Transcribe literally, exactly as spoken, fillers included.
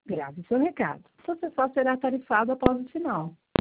Grave seu recado. Você só será tarifado após o sinal.